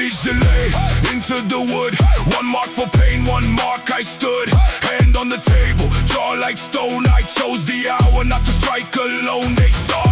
age delay, into the wood. One mark for pain, one mark I stood. Hand on the table, jaw like stone. I chose the hour not to strike alone. They thought